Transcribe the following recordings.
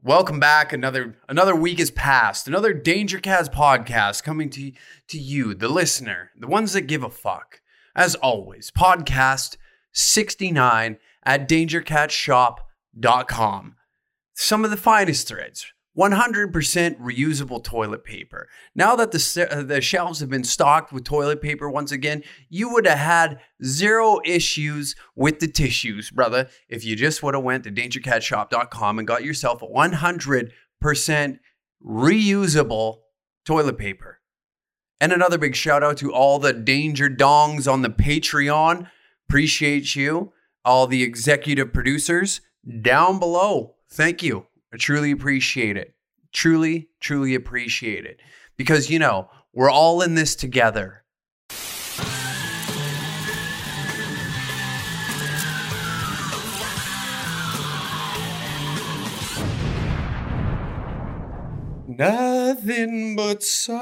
Welcome back. Another week has passed. Another Danger Cats podcast coming to you, the listener, the ones that give a fuck. As always, podcast 69 at dangercatshop.com. Some of the finest threads. 100% reusable toilet paper. Now that the shelves have been stocked with toilet paper once again, you would have had zero issues with the tissues, brother, if you just would have went to dangercatshop.com and got yourself a 100% reusable toilet paper. And another big shout out to all the Danger Dongs on the Patreon. Appreciate you. All the executive producers down below. Thank you. I truly appreciate it. Truly, truly appreciate it. Because, you know, we're all in this together. Nothing but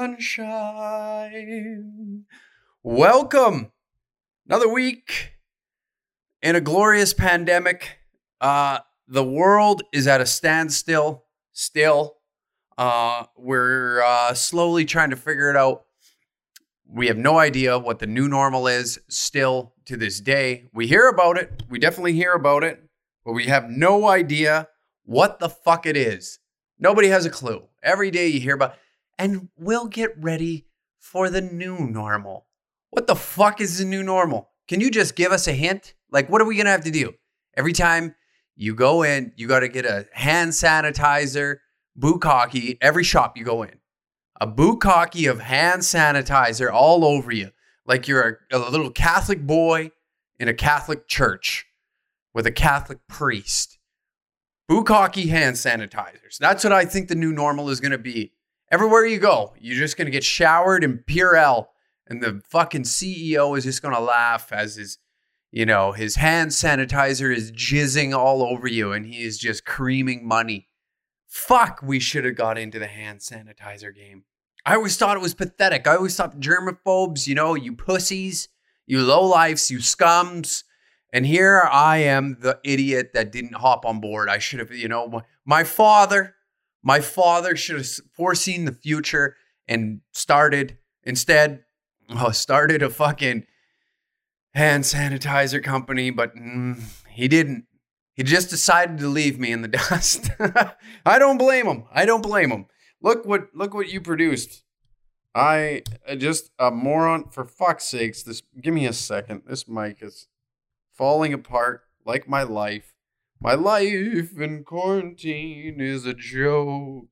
sunshine. Welcome. Another week in a glorious pandemic. The world is at a standstill still. We're slowly trying to figure it out. We have no idea what the new normal is still to this day. We hear about it. We definitely hear about it, but we have no idea what the fuck it is. Nobody has a clue. Every day you hear about, and we'll get ready for the new normal. What the fuck is the new normal? Can you just give us a hint? Like, what are we going to have to do? Every time you go in, you got to get a hand sanitizer, bukkake, every shop you go in. A bukkake of hand sanitizer all over you. Like you're a little Catholic boy in a Catholic church with a Catholic priest. Bukkake hand sanitizers. That's what I think the new normal is going to be. Everywhere you go, you're just going to get showered in Purell. And the fucking CEO is just going to laugh as his hand sanitizer is jizzing all over you and he is just creaming money. Fuck, we should have got into the hand sanitizer game. I always thought it was pathetic. I always thought germaphobes, you pussies, you lowlifes, you scums. And here I am, the idiot that didn't hop on board. I should have, my father should have foreseen the future and started a fucking hand sanitizer company, but he didn't. He just decided to leave me in the dust. I don't blame him. Look what you produced. I just a moron. For fuck's sakes, give me a second. This mic is falling apart like my life. My life in quarantine is a joke.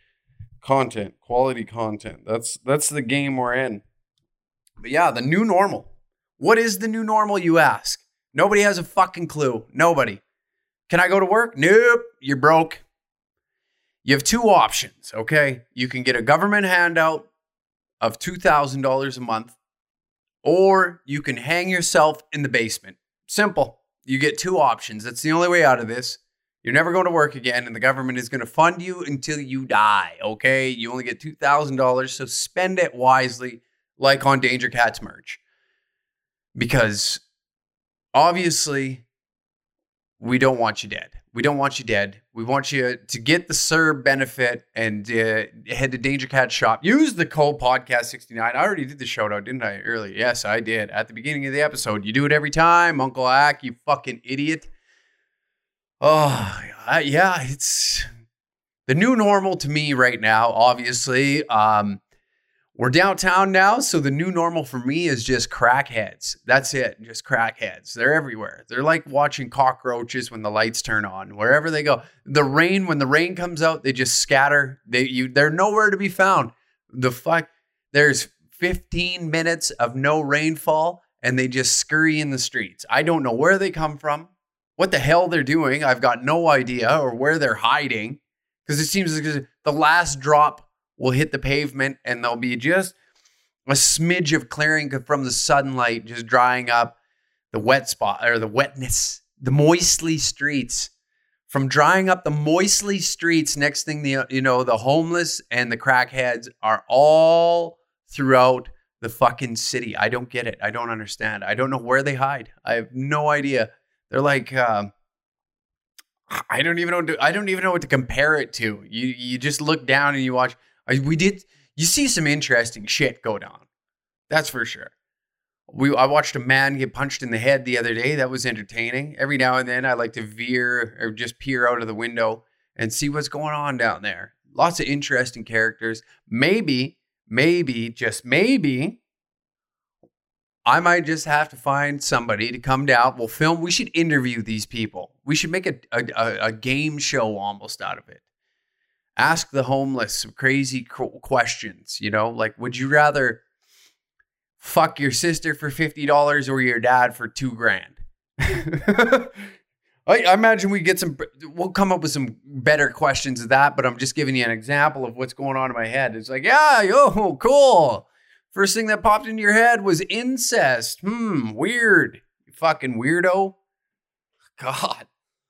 Quality content. That's the game we're in. But yeah, the new normal. What is the new normal, you ask? Nobody has a fucking clue. Nobody. Can I go to work? Nope. You're broke. You have two options, okay? You can get a government handout of $2,000 a month, or you can hang yourself in the basement. Simple. You get two options. That's the only way out of this. You're never going to work again, and the government is going to fund you until you die, okay? You only get $2,000, so spend it wisely, like on Danger Cats merch. Because obviously, we don't want you dead. We don't want you dead. We want you to get the CERB benefit and head to Danger Cat Shop. Use the code podcast69. I already did the shout out, didn't I, earlier? Yes, I did. At the beginning of the episode. You do it every time, Uncle Ack, you fucking idiot. Oh, yeah, it's the new normal to me right now, obviously. We're downtown now, so the new normal for me is just crackheads. That's it, just crackheads. They're everywhere. They're like watching cockroaches when the lights turn on. Wherever they go, when the rain comes out, they just scatter. They're nowhere to be found. There's 15 minutes of no rainfall, and they just scurry in the streets. I don't know where they come from, what the hell they're doing. I've got no idea, or where they're hiding, because it seems like the last drop will hit the pavement and there'll be just a smidge of clearing from the sunlight, just drying up the wet spot or the wetness, the moistly streets. From drying up the moistly streets, next thing the homeless and the crackheads are all throughout the fucking city. I don't get it. I don't understand. I don't know where they hide. I have no idea. They're like, I don't even know what to compare it to. You just look down and you watch. You see some interesting shit go down. That's for sure. I watched a man get punched in the head the other day. That was entertaining. Every now and then I like to veer or just peer out of the window and see what's going on down there. Lots of interesting characters. Maybe, just maybe, I might just have to find somebody to come down. We'll film. We should interview these people. We should make a game show almost out of it. Ask the homeless some crazy questions, like, would you rather fuck your sister for $50 or your dad for $2,000? I imagine we'll come up with some better questions of that, but I'm just giving you an example of what's going on in my head. It's like, yeah, yo, cool. First thing that popped into your head was incest. Weird. You fucking weirdo. God.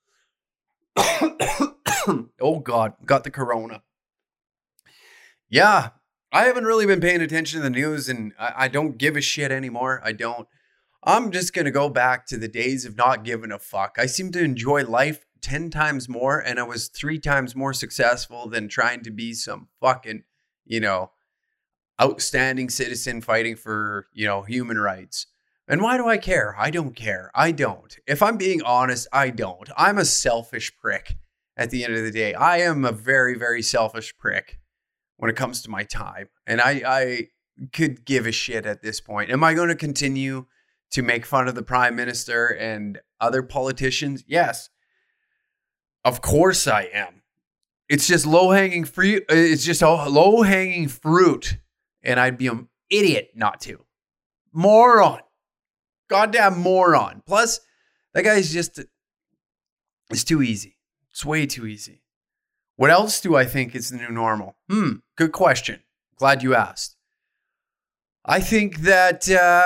Oh, God. Got the corona. Yeah. I haven't really been paying attention to the news, and I don't give a shit anymore. I don't. I'm just going to go back to the days of not giving a fuck. I seem to enjoy life 10 times more, and I was 3 times more successful than trying to be some fucking, outstanding citizen fighting for, human rights. And why do I care? I don't care. I don't. If I'm being honest, I don't. I'm a selfish prick at the end of the day. I am a very, very selfish prick when it comes to my time. And I could give a shit at this point. Am I going to continue to make fun of the prime minister and other politicians? Yes. Of course I am. It's just low-hanging fruit. It's just a low-hanging fruit. And I'd be an idiot not to. Moron. Goddamn moron. Plus, that guy's it's too easy. It's way too easy. What else do I think is the new normal? Good question. Glad you asked. I think that,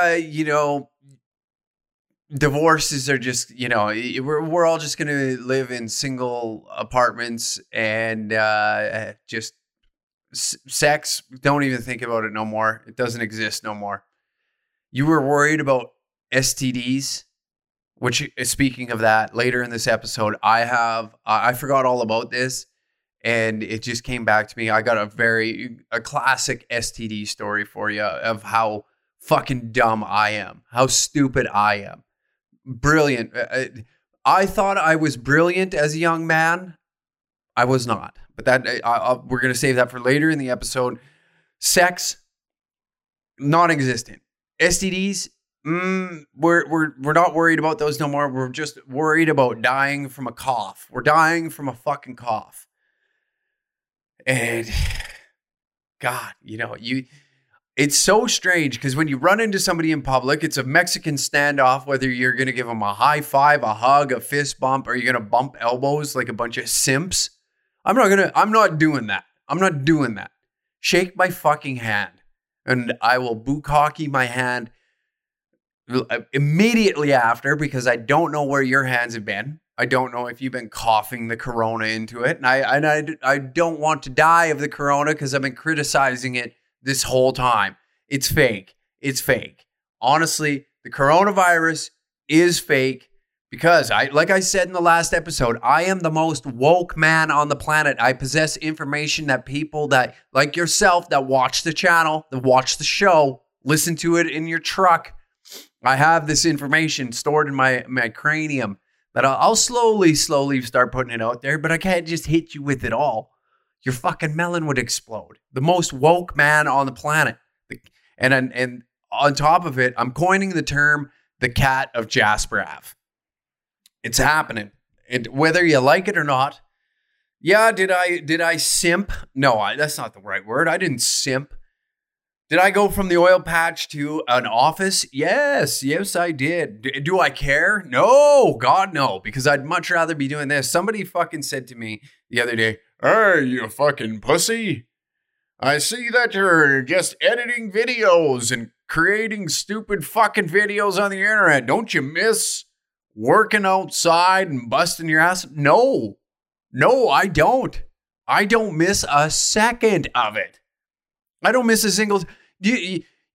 divorces are just, we're all just going to live in single apartments and just sex. Don't even think about it no more. It doesn't exist no more. You were worried about STDs, which, speaking of that, later in this episode, I forgot all about this. And it just came back to me. I got a classic STD story for you of how fucking dumb I am, how stupid I am. Brilliant. I thought I was brilliant as a young man. I was not. But we're going to save that for later in the episode. Sex, non-existent. STDs, we're not worried about those no more. We're just worried about dying from a cough. We're dying from a fucking cough. And God, it's so strange because when you run into somebody in public, it's a Mexican standoff, whether you're going to give them a high five, a hug, a fist bump, or you're going to bump elbows like a bunch of simps. I'm not doing that. I'm not doing that. Shake my fucking hand and I will bukkake my hand immediately after because I don't know where your hands have been. I don't know if you've been coughing the corona into it. And I don't want to die of the corona because I've been criticizing it this whole time. It's fake. It's fake. Honestly, the coronavirus is fake because like I said in the last episode, I am the most woke man on the planet. I possess information that people that like yourself that watch the channel, that watch the show, listen to it in your truck. I have this information stored in my cranium. But I'll slowly start putting it out there, but I can't just hit you with it all. Your fucking melon would explode. The most woke man on the planet. And on top of it, I'm coining the term the cat of Jasper Ave. It's happening. Whether you like it or not. Yeah, did I simp? No, that's not the right word. I didn't simp. Did I go from the oil patch to an office? Yes, I did. Do I care? No, God, no, because I'd much rather be doing this. Somebody fucking said to me the other day, "Hey, you fucking pussy. I see that you're just editing videos and creating stupid fucking videos on the internet. Don't you miss working outside and busting your ass?" No, I don't. I don't miss a second of it. I don't miss a single.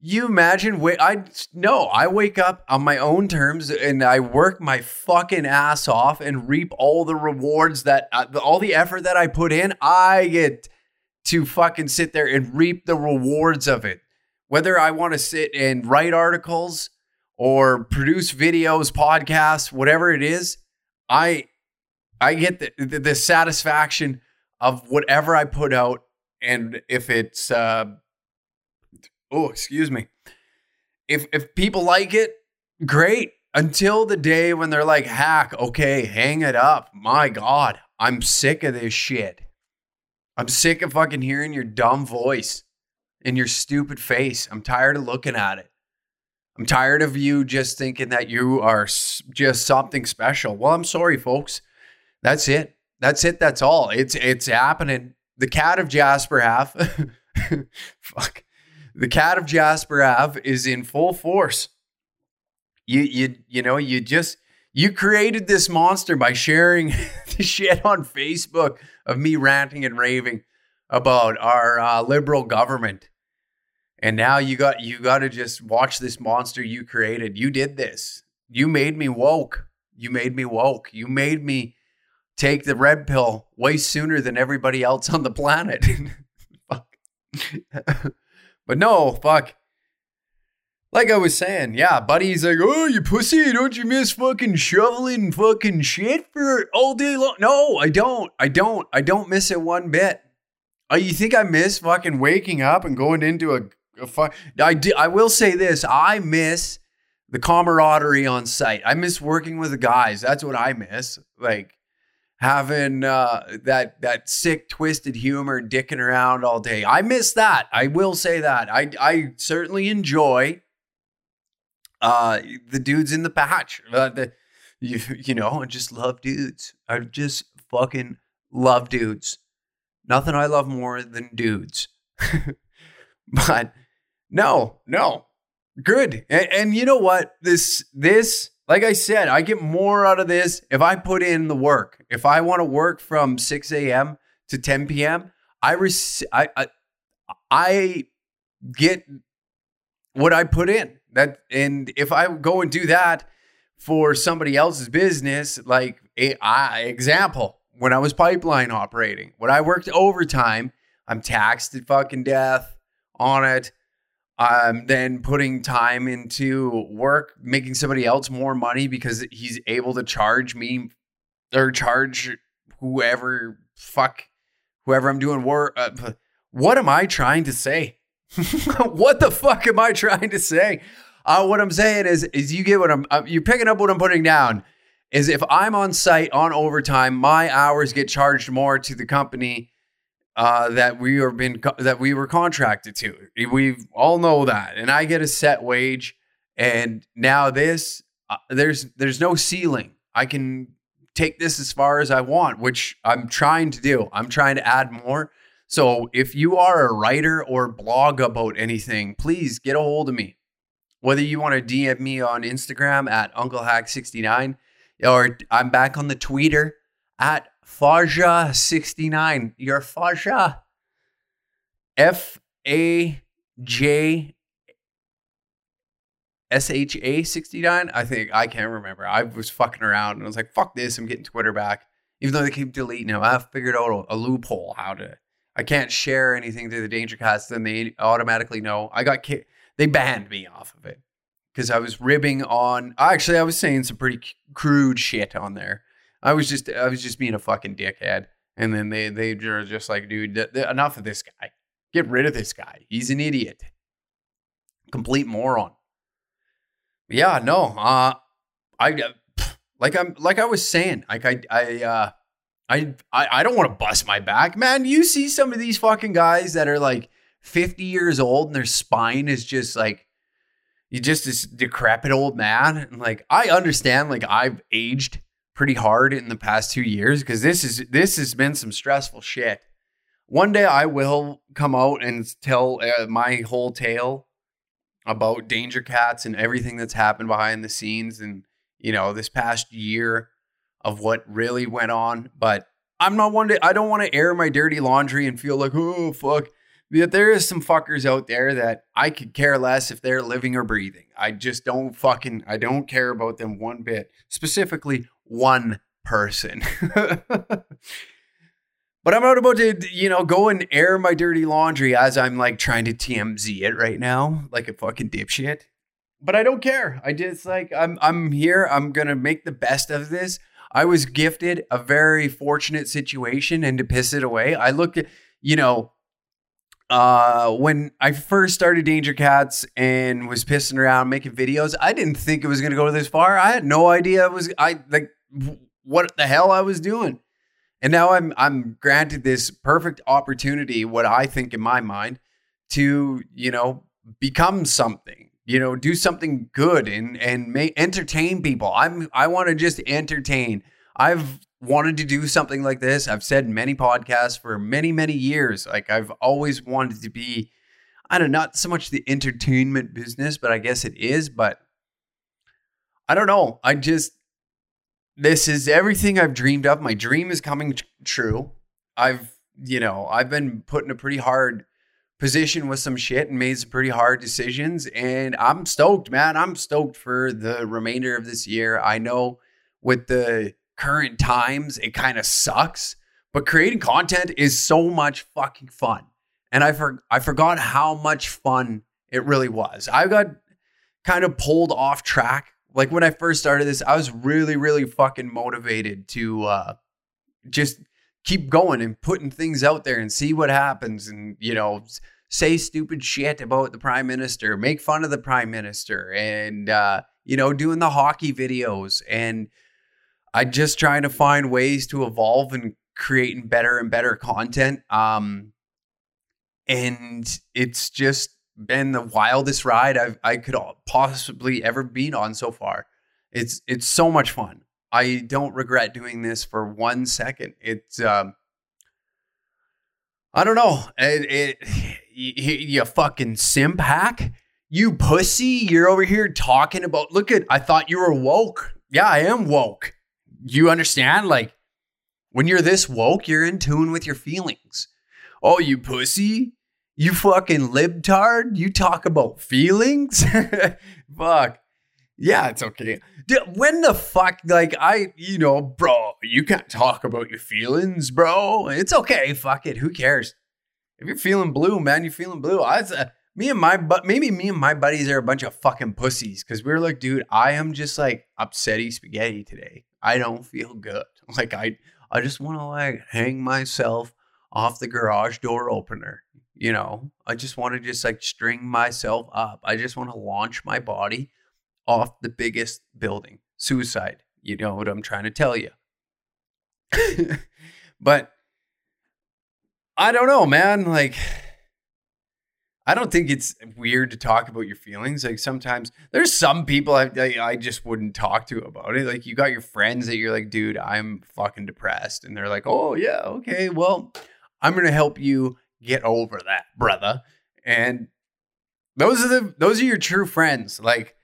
You imagine, I wake up on my own terms and I work my fucking ass off and reap all the rewards that, all the effort that I put in, I get to fucking sit there and reap the rewards of it. Whether I want to sit and write articles or produce videos, podcasts, whatever it is, I get the satisfaction of whatever I put out. And if it's, excuse me. If people like it, great. Until the day when they're like, hack, okay, hang it up. My God, I'm sick of this shit. I'm sick of fucking hearing your dumb voice and your stupid face. I'm tired of looking at it. I'm tired of you just thinking that you are just something special. Well, I'm sorry, folks. That's it. That's it. That's all. It's happening. The cat of Jasper Ave. Fuck. The cat of Jasper Ave is in full force. You created this monster by sharing the shit on Facebook of me ranting and raving about our liberal government. And now you got to just watch this monster you created. You did this. You made me woke. You made me take the red pill way sooner than everybody else on the planet. Fuck. But no, fuck. Like I was saying, yeah, buddy's like, oh, you pussy, don't you miss fucking shoveling fucking shit for all day long? No, I don't. I don't miss it one bit. You think I miss fucking waking up and going into a fuck? I will say this. I miss the camaraderie on site. I miss working with the guys. That's what I miss. Like having that sick, twisted humor, dicking around all day. I miss that. I will say that. I certainly enjoy the dudes in the patch. I just love dudes. I just fucking love dudes. Nothing I love more than dudes. But no, good. And you know what? This, like I said, I get more out of this if I put in the work. If I want to work from 6 a.m. to 10 p.m., I get what I put in. And if I go and do that for somebody else's business, like example, when I was pipeline operating, when I worked overtime, I'm taxed to fucking death on it. I'm then putting time into work, making somebody else more money because he's able to charge me or charge whoever I'm doing work. What am I trying to say? What the fuck am I trying to say? What I'm saying is you get what you're picking up what I'm putting down. Is if I'm on site on overtime, my hours get charged more to the company that we were contracted to. We all know that, and I get a set wage. And now this, there's no ceiling. I can take this as far as I want, which I'm trying to do. I'm trying to add more. So if you are a writer or blog about anything, please get a hold of me. Whether you want to DM me on Instagram at UncleHack69, or I'm back on the Twitter at Faja69. You're Faja. FAJSHA69. I think, I can't remember. I was fucking around and I was like, fuck this. I'm getting Twitter back. Even though they keep deleting them, I've figured out a loophole I can't share anything to the Danger Cats, then they automatically know. They banned me off of it because I was ribbing on. Actually, I was saying some pretty crude shit on there. I was just being a fucking dickhead, and then they were just like, dude, enough of this guy. Get rid of this guy. He's an idiot, complete moron. But yeah, no. I was saying, I don't want to bust my back, man. You see some of these fucking guys that are like 50 years old and their spine is just like, you just this decrepit old man. And like, I understand, like I've aged pretty hard in the past 2 years because this has been some stressful shit. One day I will come out and tell my whole tale about Danger Cats and everything that's happened behind the scenes and, this past year of what really went on. But I'm not one to, I don't want to air my dirty laundry and feel like, oh, fuck, Yet there is some fuckers out there that I could care less if they're living or breathing. I just I don't care about them one bit. Specifically, one person. But I'm not about to, go and air my dirty laundry as I'm like trying to TMZ it right now, like a fucking dipshit. But I don't care. I just I'm here. I'm going to make the best of this. I was gifted a very fortunate situation, and to piss it away, I looked at, when I first started Danger Cats and was pissing around making videos, I didn't think it was going to go this far. I had no idea what the hell I was doing. And now I'm granted this perfect opportunity, what I think in my mind, to, become something, do something good and entertain people. I want to just entertain. I've wanted to do something like this. I've said in many podcasts for many, many years. Like I've always wanted to be, I don't know, not so much the entertainment business, but I guess it is. But I don't know. This is everything I've dreamed of. My dream is coming true. I've been put in a pretty hard position with some shit and made some pretty hard decisions. And I'm stoked, man. I'm stoked for the remainder of this year. I know with the current times, it kind of sucks, but creating content is so much fucking fun. And I forgot how much fun it really was. I got kind of pulled off track. Like when I first started this, I was really, really fucking motivated to just keep going and putting things out there and see what happens and, say stupid shit about the prime minister, make fun of the prime minister and, doing the hockey videos. And I just trying to find ways to evolve and creating better and better content. And it's just been the wildest ride I could possibly ever been on so far. It's so much fun. I don't regret doing this for 1 second. It's I don't know. You fucking simp hack. You pussy. You're over here talking about. I thought you were woke. Yeah, I am woke. You understand? Like when you're this woke, you're in tune with your feelings. Oh, you pussy. You fucking libtard. You talk about feelings. Fuck. Yeah, it's okay. When the fuck, bro, you can't talk about your feelings, bro. It's okay. Fuck it. Who cares? If you're feeling blue, man, you're feeling blue. Me and my buddies are a bunch of fucking pussies because we're like, dude, I am just like upsetty spaghetti today. I don't feel good. Like I just want to like hang myself off the garage door opener. I just want to just like string myself up. I just want to launch my body off the biggest building. Suicide. You know what I'm trying to tell you. But I don't know, man. Like, I don't think it's weird to talk about your feelings. Like sometimes there's some people I just wouldn't talk to about it. Like you got your friends that you're like, dude, I'm fucking depressed. And they're like, oh yeah, okay. Well, I'm going to help you get over that, brother. And those are your true friends. Like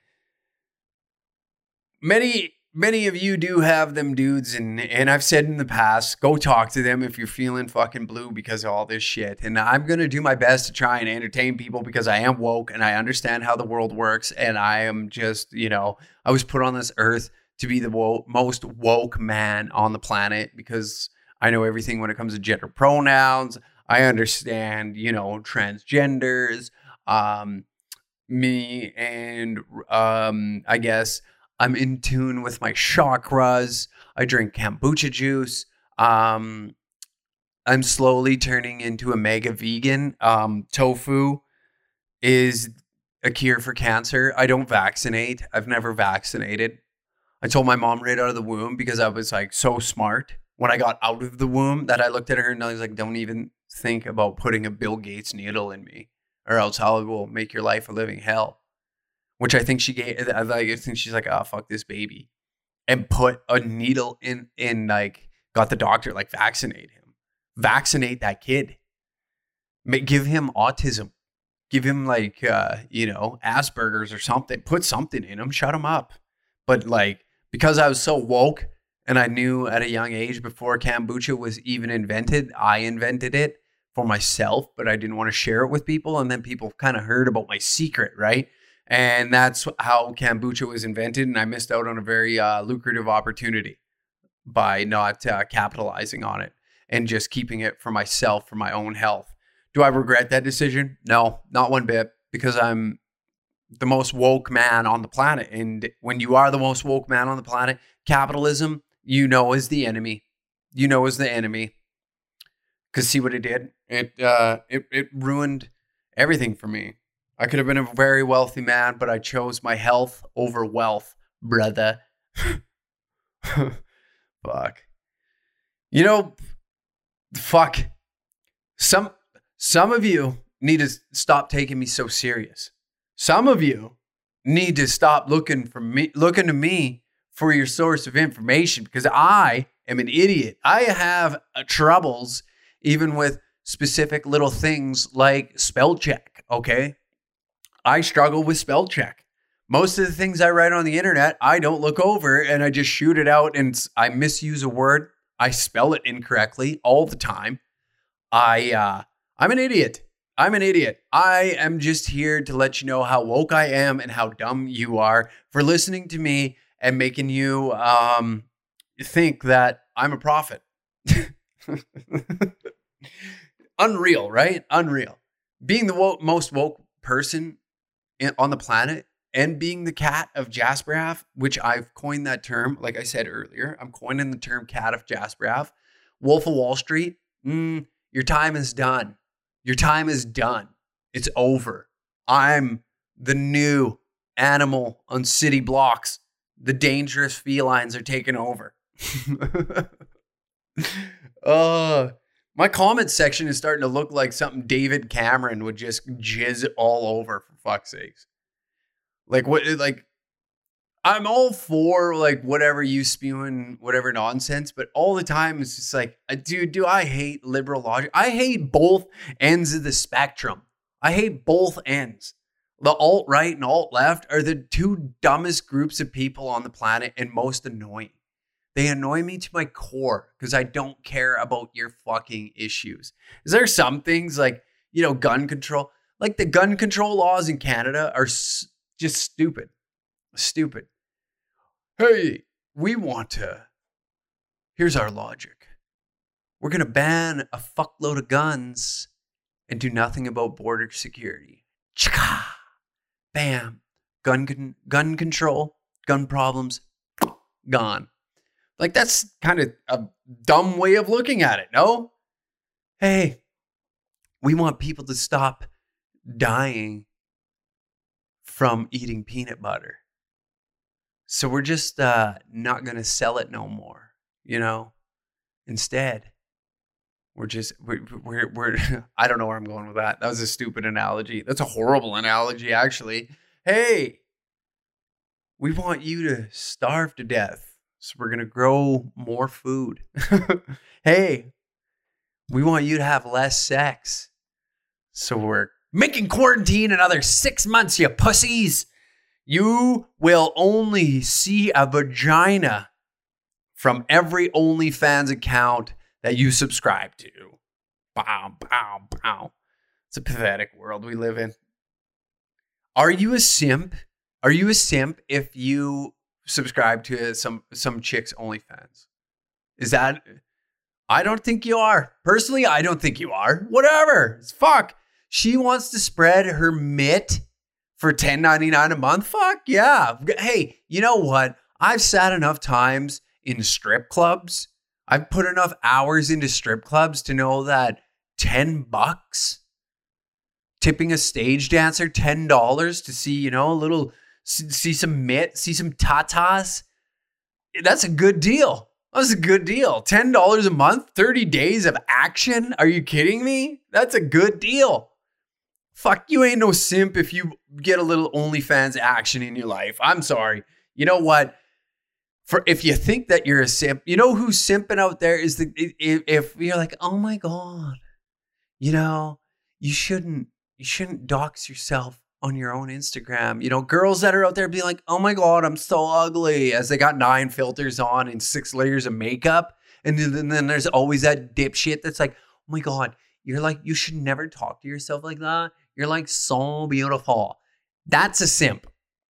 many of you do have them dudes, and I've said in the past, go talk to them if you're feeling fucking blue because of all this shit. And I'm going to do my best to try and entertain people because I am woke and I understand how the world works. And I am just, I was put on this earth to be the most woke man on the planet because I know everything when it comes to gender pronouns. I understand, transgenders, me, and I guess I'm in tune with my chakras. I drink kombucha juice. I'm slowly turning into a mega vegan. Tofu is a cure for cancer. I don't vaccinate. I've never vaccinated. I told my mom right out of the womb because I was like so smart when I got out of the womb that I looked at her and I was like, don't even think about putting a Bill Gates needle in me or else I will make your life a living hell. Which I think she gave, I think she's like, oh, fuck this baby. And put a needle in like, got the doctor, like vaccinate him. Vaccinate that kid. Give him autism. Give him like, Asperger's or something. Put something in him. Shut him up. But like, because I was so woke and I knew at a young age before kombucha was even invented, I invented it. for myself, but I didn't want to share it with people. And then people kind of heard about my secret, right? And that's how kombucha was invented. And I missed out on a very lucrative opportunity by not capitalizing on it and just keeping it for myself, for my own health. Do I regret that decision? No, not one bit, because I'm the most woke man on the planet. And when you are the most woke man on the planet, capitalism, is the enemy. Is the enemy. Because see what it did? It ruined everything for me. I could have been a very wealthy man, but I chose my health over wealth, brother. Fuck. Fuck. Some of you need to stop taking me so serious. Some of you need to stop looking to me for your source of information, because I am an idiot. I have troubles even with specific little things like spell check, okay? I struggle with spell check. Most of the things I write on the internet, I don't look over and I just shoot it out, and I misuse a word. I spell it incorrectly all the time. I'm an idiot. I am just here to let you know how woke I am and how dumb you are for listening to me and making you think that I'm a prophet. Unreal, right? Unreal. Being the most woke person on the planet and being the cat of Jasperaf, which I've coined that term, like I said earlier, I'm coining the term cat of Jasperaf. Wolf of Wall Street, your time is done. Your time is done. It's over. I'm the new animal on city blocks. The dangerous felines are taking over. My comment section is starting to look like something David Cameron would just jizz all over, for fuck's sakes. I'm all for whatever you spewing, whatever nonsense, but all the time it's just like, dude, do I hate liberal logic? I hate both ends of the spectrum. I hate both ends. The alt-right and alt-left are the two dumbest groups of people on the planet and most annoying. They annoy me to my core because I don't care about your fucking issues. Is there some things like, gun control? Like the gun control laws in Canada are just stupid. Stupid. Hey, here's our logic. We're going to ban a fuckload of guns and do nothing about border security. Chaka! Bam. Gun control, gun problems, gone. Like, that's kind of a dumb way of looking at it, no? Hey, we want people to stop dying from eating peanut butter. So we're just not going to sell it no more, Instead, we're I don't know where I'm going with that. That was a stupid analogy. That's a horrible analogy, actually. Hey, we want you to starve to death. So we're going to grow more food. Hey, we want you to have less sex. So we're making quarantine another 6 months, you pussies. You will only see a vagina from every OnlyFans account that you subscribe to. Bow, bow, bow. It's a pathetic world we live in. Are you a simp? Are you a simp if you subscribe to some chick's OnlyFans? Is that... I don't think you are. Personally, I don't think you are. Whatever. It's fuck. She wants to spread her mitt for $10.99 a month. Fuck yeah. Hey, you know what? I've sat enough times in strip clubs. I've put enough hours into strip clubs to know that $10, tipping a stage dancer $10 to see, see some mitt, see some tatas. That's a good deal. That's a good deal. $10 a month, 30 days of action. Are you kidding me? That's a good deal. Fuck, you ain't no simp if you get a little OnlyFans action in your life. I'm sorry. You know what? If you think that you're a simp, you know who's simping out there is if you're like, oh my God, you shouldn't dox yourself on your own Instagram. Girls that are out there being like, oh my God, I'm so ugly, as they got 9 filters on and 6 layers of makeup. And then there's always that dipshit that's like, oh my God, You're like, you should never talk to yourself like that. You're like so beautiful. That's a simp.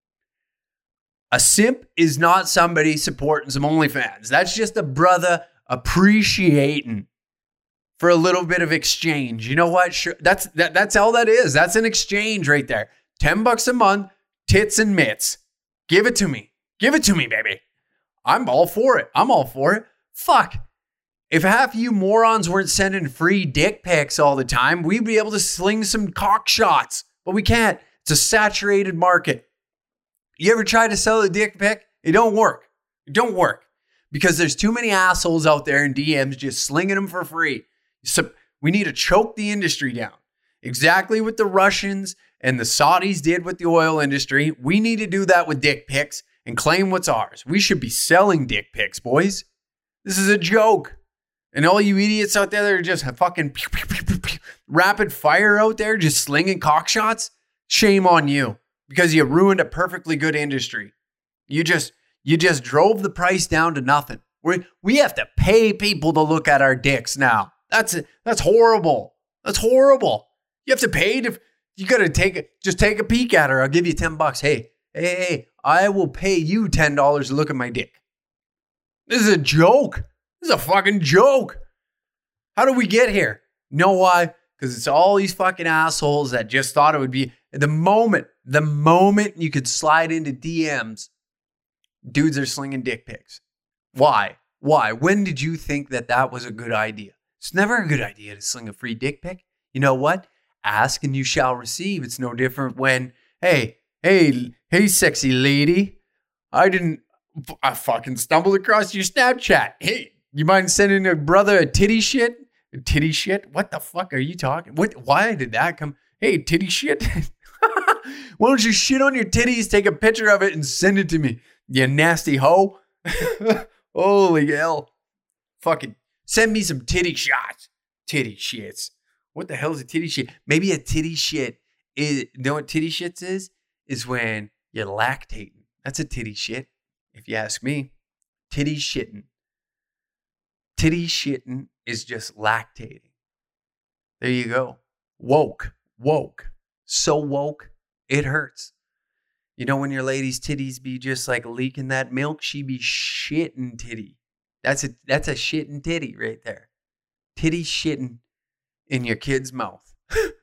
A simp is not somebody supporting some OnlyFans. That's just a brother appreciating for a little bit of exchange. You know what? Sure, that's all that is. That's an exchange right there. $10 a month, tits and mitts. Give it to me. Give it to me, baby. I'm all for it. I'm all for it. Fuck. If half of you morons weren't sending free dick pics all the time, we'd be able to sling some cock shots. But we can't. It's a saturated market. You ever try to sell a dick pic? It don't work. It don't work. Because there's too many assholes out there in DMs just slinging them for free. So we need to choke the industry down. Exactly what the Russians and the Saudis did with the oil industry. We need to do that with dick pics and claim what's ours. We should be selling dick pics, boys. This is a joke. And all you idiots out there that are just fucking rapid fire out there, just slinging cock shots, shame on you. Because you ruined a perfectly good industry. You just drove the price down to nothing. We have to pay people to look at our dicks now. That's horrible. That's horrible. You have to pay to. You gotta take a peek at her. I'll give you $10. Hey, I will pay you $10 to look at my dick. This is a joke. This is a fucking joke. How did we get here? You know why? Because it's all these fucking assholes that just thought it would be the moment you could slide into DMs, dudes are slinging dick pics. Why? When did you think that was a good idea? It's never a good idea to sling a free dick pic. You know what? Ask and you shall receive. It's no different when, hey, sexy lady, I fucking stumbled across your Snapchat. Hey, you mind sending a brother a titty shit? A titty shit? What the fuck are you talking? Why did that come? Hey, titty shit. Why don't you shit on your titties, take a picture of it and send it to me, you nasty hoe? Holy hell. Fucking send me some titty shots. Titty shits. What the hell is a titty shit? Maybe a titty shit is, you know what titty shits is? Is when you're lactating. That's a titty shit, if you ask me. Titty shitting. Titty shitting is just lactating. There you go. Woke. So woke, it hurts. You know when your lady's titties be just like leaking that milk, she be shitting titty. That's a shitting titty right there. Titty shitting in your kid's mouth.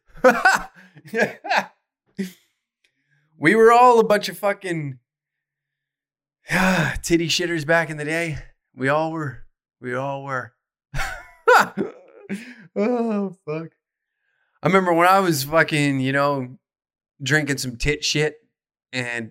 We were all a bunch of fucking titty shitters back in the day. We all were. Oh, fuck. I remember when I was fucking, drinking some tit shit, and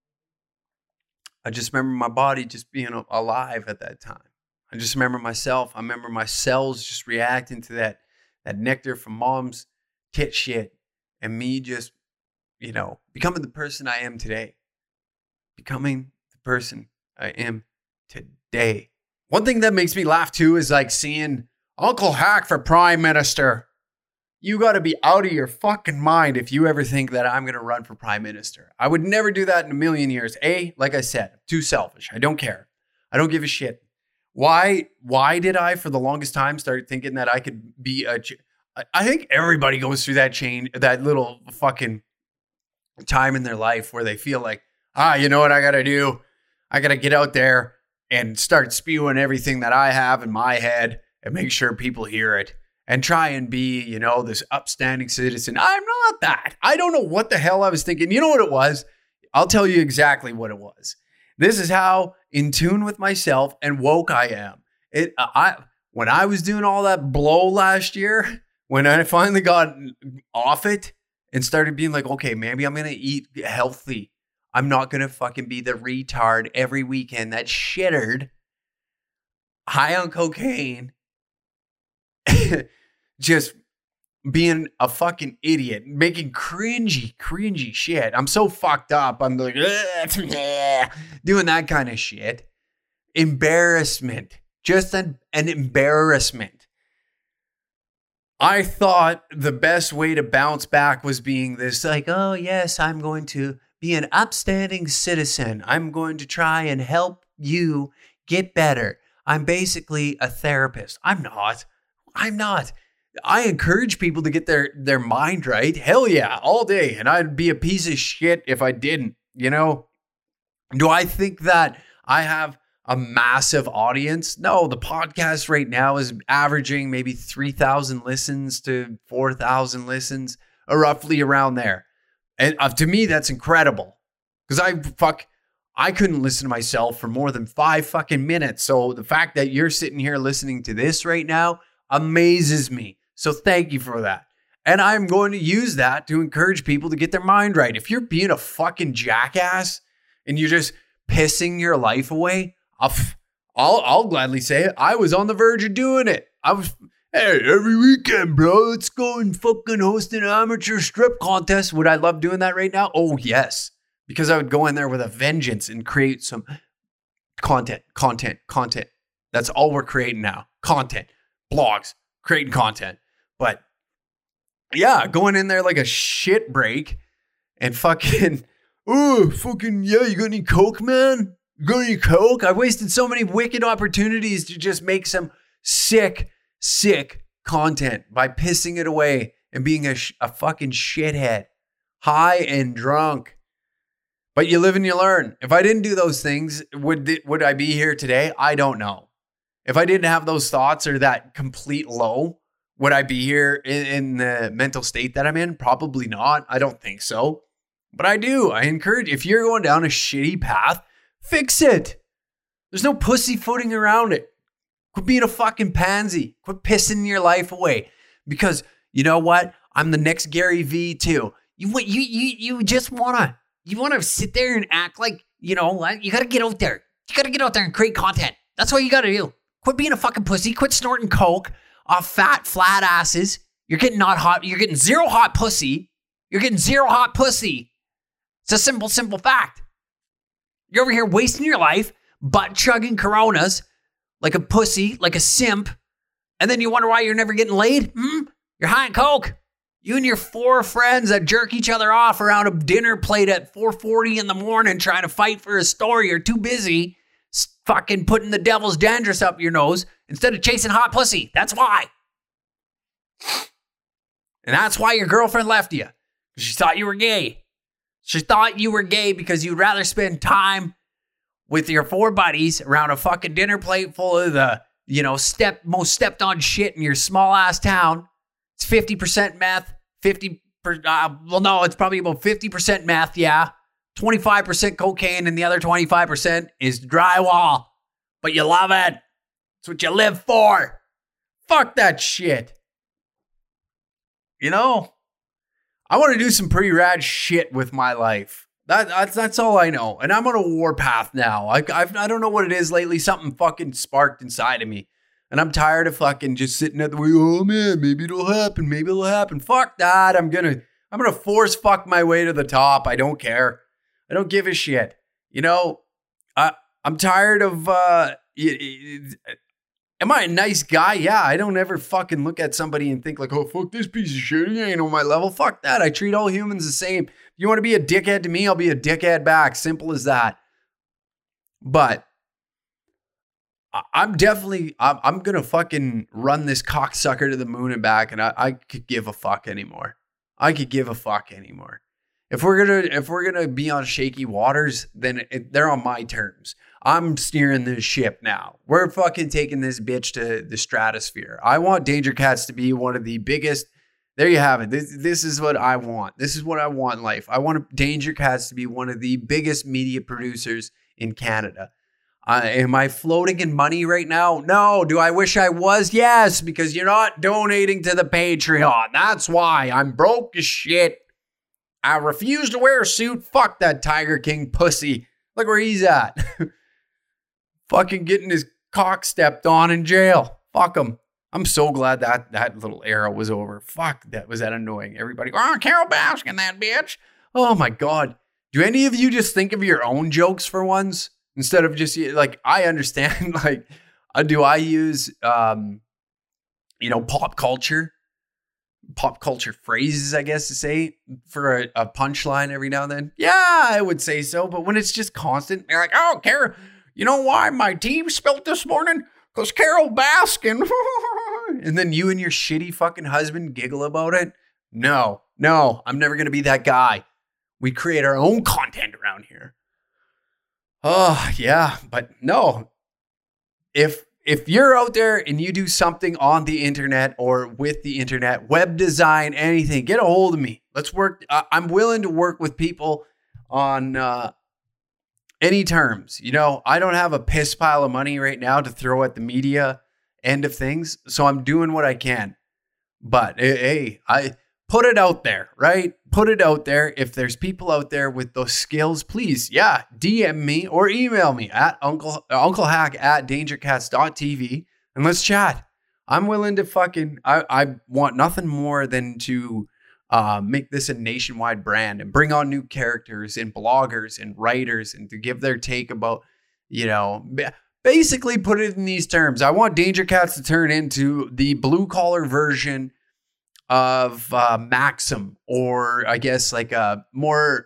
I just remember my body just being alive at that time. I just remember myself. I remember my cells just reacting to that nectar from mom's tit shit, and me just, becoming the person I am today. Becoming the person I am today. One thing that makes me laugh too is like seeing Uncle Hack for Prime Minister. You got to be out of your fucking mind if you ever think that I'm going to run for Prime Minister. I would never do that in a million years. Like I said, too selfish. I don't care. I don't give a shit. Why did I, for the longest time, start thinking that I could be I think everybody goes through that little fucking time in their life where they feel like, you know what I got to do? I got to get out there and start spewing everything that I have in my head and make sure people hear it. And try and be, this upstanding citizen. I'm not that. I don't know what the hell I was thinking. You know what it was? I'll tell you exactly what it was. This is how in tune with myself and woke I am. When I was doing all that blow last year, when I finally got off it and started being like, okay, maybe I'm going to eat healthy. I'm not going to fucking be the retard every weekend that shittered, high on cocaine, just being a fucking idiot, making cringy shit. I'm so fucked up. I'm like, doing that kind of shit. Embarrassment. Just an embarrassment. I thought the best way to bounce back was being this like, oh yes, I'm going to be an upstanding citizen. I'm going to try and help you get better. I'm basically a therapist. I'm not. I encourage people to get their mind right. Hell yeah, all day. And I'd be a piece of shit if I didn't, you know? Do I think that I have a massive audience? No, the podcast right now is averaging maybe 3,000 listens to 4,000 listens, or roughly around there. And to me, that's incredible. Because I couldn't listen to myself for more than 5 fucking minutes. So the fact that you're sitting here listening to this right now amazes me. So thank you for that. And I'm going to use that to encourage people to get their mind right. If you're being a fucking jackass and you're just pissing your life away, I'll gladly say it. I was on the verge of doing it. Hey, every weekend, bro, let's go and fucking host an amateur strip contest. Would I love doing that right now? Oh, yes. Because I would go in there with a vengeance and create some content. That's all we're creating now. Content. Blogs. Creating content. But yeah, going in there like a shit break and fucking, yeah, you got any coke, man? You got any coke? I wasted so many wicked opportunities to just make some sick content by pissing it away and being a fucking shithead, high and drunk. But you live and you learn. If I didn't do those things, would I be here today? I don't know. If I didn't have those thoughts or that complete low, would I be here in the mental state that I'm in? Probably not. I don't think so. But I do. I encourage, if you're going down a shitty path, fix it. There's no pussyfooting around it. Quit being a fucking pansy. Quit pissing your life away. Because you know what? I'm the next Gary V too. You just wanna sit there and act like, you know, you gotta get out there. You gotta get out there and create content. That's what you gotta do. Quit being a fucking pussy. Quit snorting coke off fat, flat asses. You're getting not hot. You're getting zero hot pussy. You're getting zero hot pussy. It's a simple fact. You're over here wasting your life, butt chugging Coronas like a pussy, like a simp, and then you wonder why you're never getting laid? You're high on coke. You and your 4 friends that jerk each other off around a dinner plate at 4:40 in the morning trying to fight for a story are too busy fucking putting the devil's dandruff up your nose instead of chasing hot pussy. That's why. And that's why your girlfriend left you. Because she thought you were gay. She thought you were gay because you'd rather spend time with your 4 buddies around a fucking dinner plate full of the, you know, most stepped on shit in your small ass town. It's 50% meth, it's probably about 50% meth, yeah. 25% cocaine, and the other 25% is drywall. But you love it. It's what you live for. Fuck that shit. You know, I want to do some pretty rad shit with my life. That's all I know. And I'm on a warpath now. I don't know what it is lately. Something fucking sparked inside of me. And I'm tired of fucking just sitting at the way. Oh man, maybe it'll happen. Fuck that. I'm gonna force fuck my way to the top. I don't care. I don't give a shit. You know, I'm tired of, am I a nice guy? Yeah, I don't ever fucking look at somebody and think like, oh, fuck this piece of shit. He ain't on my level. Fuck that. I treat all humans the same. If you want to be a dickhead to me, I'll be a dickhead back. Simple as that. But I'm going to fucking run this cocksucker to the moon and back, and I could give a fuck anymore. If we're gonna be on shaky waters, then they're on my terms. I'm steering this ship now. We're fucking taking this bitch to the stratosphere. I want Danger Cats to be one of the biggest. There you have it. This is what I want. This is what I want in life. I want Danger Cats to be one of the biggest media producers in Canada. Am I floating in money right now? No. Do I wish I was? Yes, because you're not donating to the Patreon. That's why I'm broke as shit. I refuse to wear a suit. Fuck that Tiger King pussy. Look where he's at. Fucking getting his cock stepped on in jail. Fuck him. I'm so glad that little era was over. Fuck, was that annoying. Everybody, Carol Baskin, that bitch. Oh my God. Do any of you just think of your own jokes for once? Instead of just, like, I understand, like, do I use, pop culture phrases, I guess, to say for a punchline every now and then? Yeah, I would say so. But when it's just constant, they're like, oh, Carol, you know why my tea spilled this morning? Because Carol Baskin, and then you and your shitty fucking husband giggle about it? No, I'm never going to be that guy. We create our own content around here. Oh, yeah, but no. If you're out there and you do something on the internet or with the internet, web design, anything, get a hold of me. Let's work. I'm willing to work with people on any terms. You know, I don't have a piss pile of money right now to throw at the media end of things, so I'm doing what I can. But hey, I put it out there, right? Put it out there. If there's people out there with those skills, please, DM me or email me at unclehack@dangercats.tv and let's chat. I'm willing to I want nothing more than to make this a nationwide brand and bring on new characters and bloggers and writers and to give their take about, you know, basically put it in these terms. I want Danger Cats to turn into the blue collar version of Maxim, or I guess like a more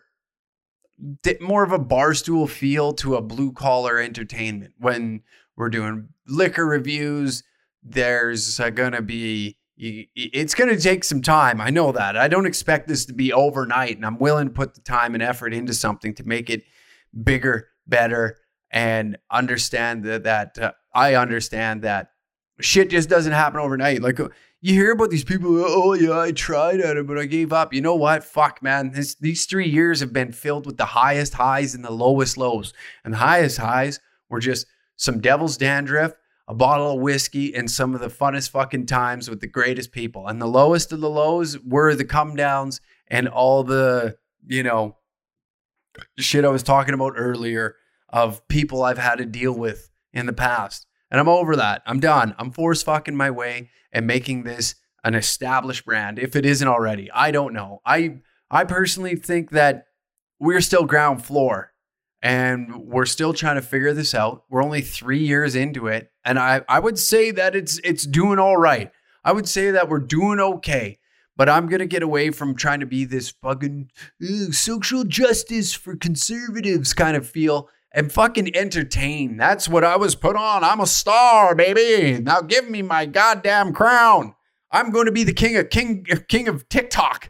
of a barstool feel to a blue collar entertainment. When we're doing liquor reviews, there's gonna be, it's gonna take some time. I know that. I don't expect this to be overnight, and I'm willing to put the time and effort into something to make it bigger, better, and understand that I understand that shit just doesn't happen overnight. Like, you hear about these people, oh yeah, I tried at it, but I gave up. You know what? Fuck, man. These 3 years have been filled with the highest highs and the lowest lows. And the highest highs were just some devil's dandruff, a bottle of whiskey, and some of the funnest fucking times with the greatest people. And the lowest of the lows were the come downs and all the, you know, shit I was talking about earlier of people I've had to deal with in the past. And I'm over that. I'm done. I'm force fucking my way and making this an established brand. If it isn't already, I don't know. I personally think that we're still ground floor and we're still trying to figure this out. We're only 3 years into it. And I would say that it's doing all right. I would say that we're doing okay. But I'm going to get away from trying to be this fucking social justice for conservatives kind of feel and fucking entertain. That's what I was put on. I'm a star, baby. Now give me my goddamn crown. I'm going to be the king of TikTok.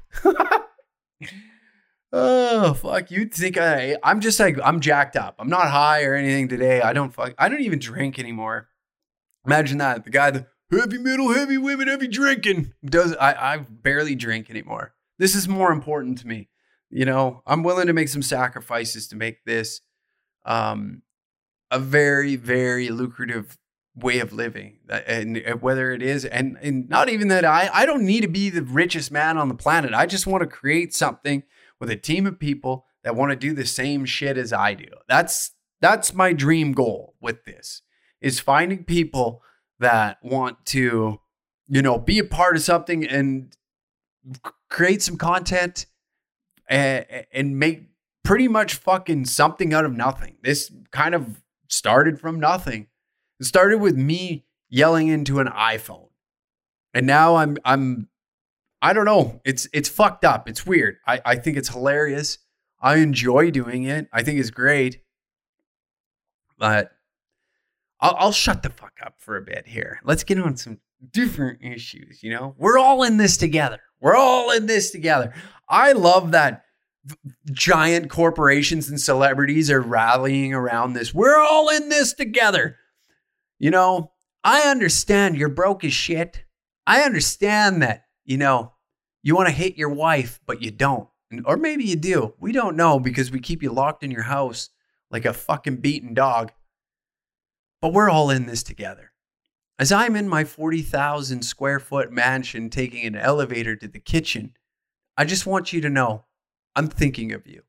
Oh, fuck. You think I'm just like, I'm jacked up. I'm not high or anything today. I don't even drink anymore. Imagine that. The guy, the heavy metal, heavy women, heavy drinking I barely drink anymore. This is more important to me. You know, I'm willing to make some sacrifices to make this a very, very lucrative way of living. And whether it is, and not even that I don't need to be the richest man on the planet. I just want to create something with a team of people that want to do the same shit as I do. That's my dream goal with this, is finding people that want to, you know, be a part of something and create some content and make pretty much fucking something out of nothing. This kind of started from nothing. It started with me yelling into an iPhone. And now I don't know. It's fucked up. It's weird. I think it's hilarious. I enjoy doing it. I think it's great. But I'll shut the fuck up for a bit here. Let's get on some different issues, you know? We're all in this together. We're all in this together. I love that giant corporations and celebrities are rallying around this. We're all in this together. You know, I understand you're broke as shit. I understand that, you know, you want to hit your wife, but you don't. Or maybe you do. We don't know because we keep you locked in your house like a fucking beaten dog. But we're all in this together. As I'm in my 40,000 square foot mansion taking an elevator to the kitchen, I just want you to know I'm thinking of you.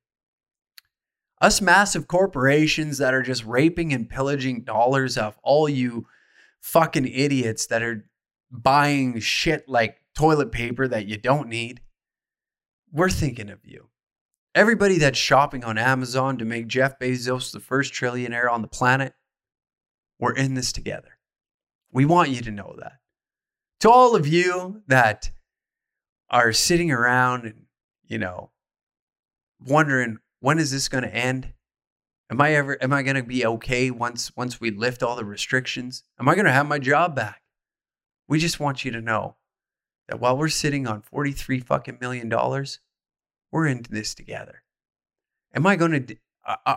Us massive corporations that are just raping and pillaging dollars off all you fucking idiots that are buying shit like toilet paper that you don't need. We're thinking of you. Everybody that's shopping on Amazon to make Jeff Bezos the first trillionaire on the planet, we're in this together. We want you to know that. To all of you that are sitting around and, you know, wondering, when is this going to end? Am I going to be okay once we lift all the restrictions? Am I going to have my job back? We just want you to know that while we're sitting on $43 fucking million, we're into this together. Am I going to,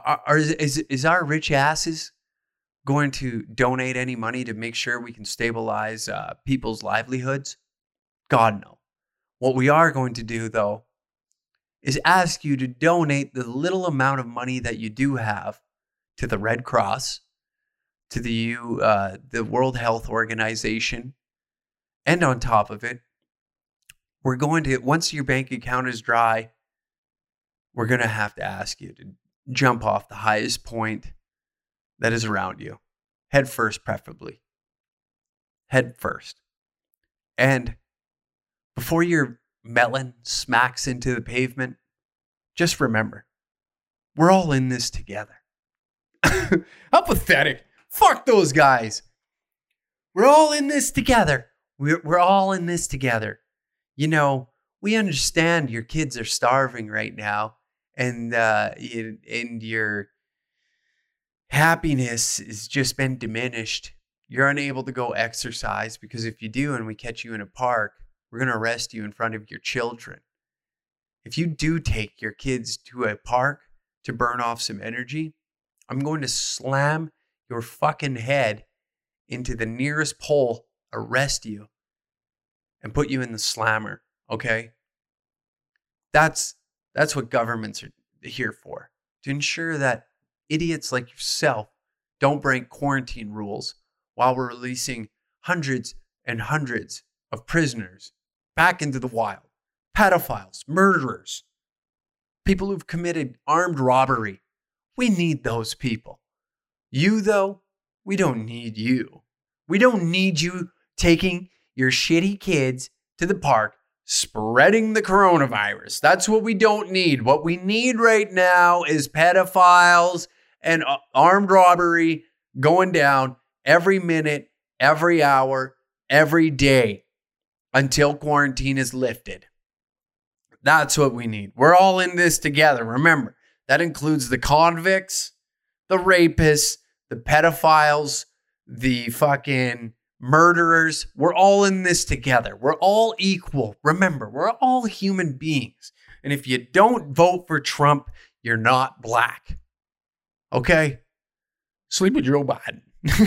is our rich asses going to donate any money to make sure we can stabilize people's livelihoods? God, no. What we are going to do, though, is ask you to donate the little amount of money that you do have to the Red Cross, to the World Health Organization, and on top of it, we're going to, once your bank account is dry, we're going to have to ask you to jump off the highest point that is around you. Head first, preferably. Head first. And before your melon smacks into the pavement, just remember, we're all in this together. How pathetic. Fuck those guys. We're all in this together. We're all in this together. You know, we understand your kids are starving right now, and your happiness has just been diminished. You're unable to go exercise because if you do and we catch you in a park, we're going to arrest you in front of your children. If you do take your kids to a park to burn off some energy, I'm going to slam your fucking head into the nearest pole, arrest you, and put you in the slammer, okay? That's what governments are here for, to ensure that idiots like yourself don't break quarantine rules while we're releasing hundreds and hundreds of prisoners back into the wild. Pedophiles, murderers, people who've committed armed robbery. We need those people. You, though, we don't need you. We don't need you taking your shitty kids to the park, spreading the coronavirus. That's what we don't need. What we need right now is pedophiles and armed robbery going down every minute, every hour, every day until quarantine is lifted. That's what we need. We're all in this together. Remember, that includes the convicts, the rapists, the pedophiles, the fucking murderers. We're all in this together. We're all equal. Remember, we're all human beings. And if you don't vote for Trump, you're not black. Okay? Sleep with Joe Biden.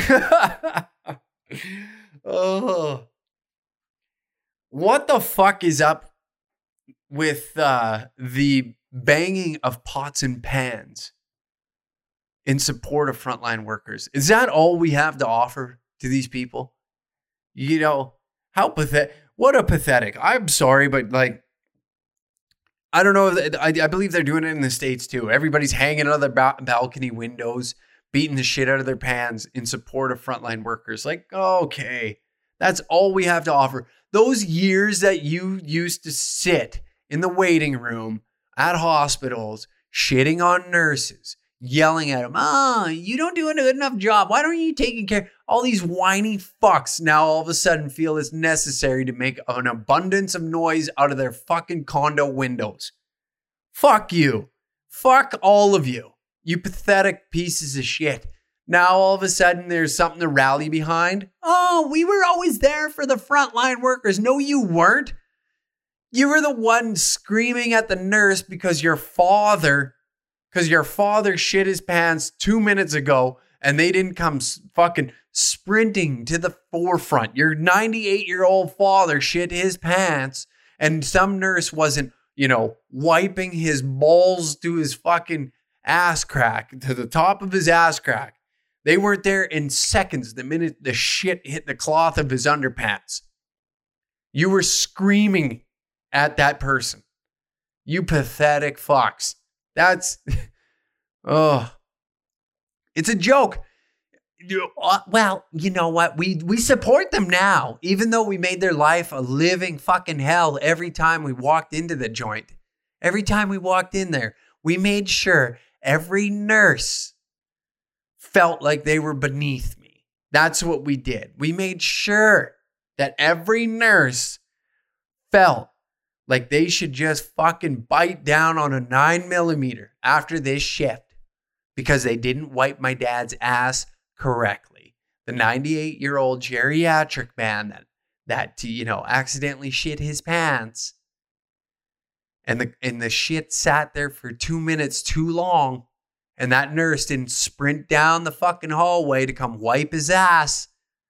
Oh. What the fuck is up with the banging of pots and pans in support of frontline workers? Is that all we have to offer to these people? You know, how pathetic. What a pathetic. I'm sorry, but like, I don't know. I believe they're doing it in the States too. Everybody's hanging out of their balcony windows, beating the shit out of their pans in support of frontline workers. Like, okay, that's all we have to offer. Those years that you used to sit in the waiting room at hospitals, shitting on nurses, yelling at them, you don't do a good enough job. Why don't you take care? All these whiny fucks now all of a sudden feel it's necessary to make an abundance of noise out of their fucking condo windows. Fuck you. Fuck all of you. You pathetic pieces of shit. Now all of a sudden there's something to rally behind. Oh, we were always there for the frontline workers. No, you weren't. You were the one screaming at the nurse because your father shit his pants 2 minutes ago and they didn't come fucking sprinting to the forefront. Your 98-year-old father shit his pants and some nurse wasn't, wiping his balls to his fucking ass crack, to the top of his ass crack. They weren't there in seconds the minute the shit hit the cloth of his underpants. You were screaming at that person. You pathetic fucks. That's, it's a joke. Well, you know what? We support them now, even though we made their life a living fucking hell every time we walked into the joint. Every time we walked in there, we made sure every nurse felt like they were beneath me. That's what we did. We made sure that every nurse felt like they should just fucking bite down on a 9mm after this shift because they didn't wipe my dad's ass correctly. The 98-year-old geriatric man that, accidentally shit his pants. And the shit sat there for 2 minutes too long. And that nurse didn't sprint down the fucking hallway to come wipe his ass.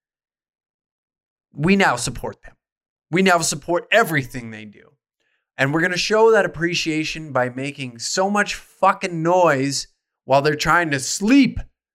We now support them. We now support everything they do. And we're going to show that appreciation by making so much fucking noise while they're trying to sleep.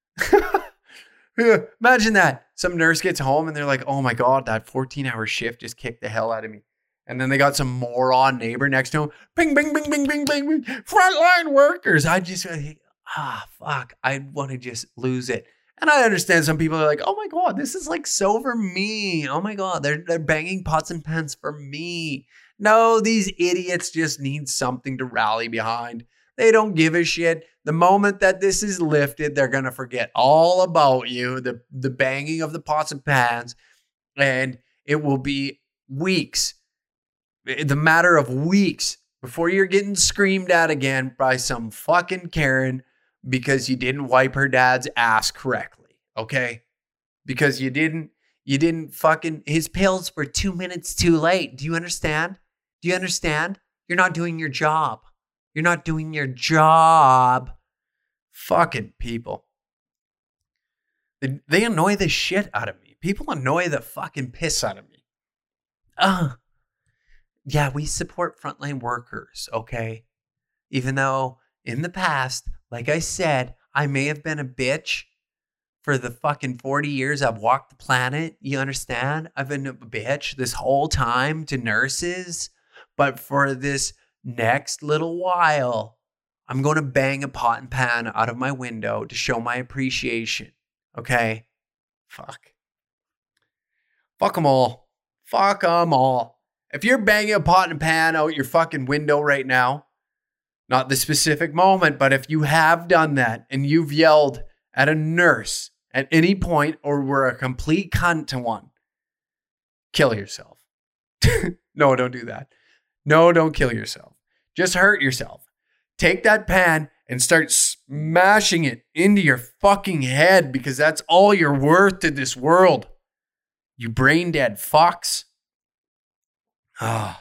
Imagine that. Some nurse gets home and they're like, oh my God, that 14-hour shift just kicked the hell out of me. And then they got some moron neighbor next to him. Bing, bing, bing, bing, bing, bing, bing. Frontline workers. Fuck. I want to just lose it. And I understand some people are like, oh my God, this is like so for me. Oh my God, they're banging pots and pans for me. No, these idiots just need something to rally behind. They don't give a shit. The moment that this is lifted, they're going to forget all about you, the banging of the pots and pans, and it will be weeks. The matter of weeks before you're getting screamed at again by some fucking Karen because you didn't wipe her dad's ass correctly, okay? Because you didn't fucking, his pills were 2 minutes too late. Do you understand? Do you understand? You're not doing your job. You're not doing your job. Fucking people. They annoy the shit out of me. People annoy the fucking piss out of me. Yeah, we support frontline workers, okay? Even though in the past, like I said, I may have been a bitch for the fucking 40 years I've walked the planet. You understand? I've been a bitch this whole time to nurses. But for this next little while, I'm going to bang a pot and pan out of my window to show my appreciation, okay? Fuck them all. Fuck them all. If you're banging a pot and pan out your fucking window right now, not the specific moment, but if you have done that and you've yelled at a nurse at any point or were a complete cunt to one, kill yourself. No, don't do that. No, don't kill yourself. Just hurt yourself. Take that pan and start smashing it into your fucking head because that's all you're worth to this world. You brain dead fucks. Oh,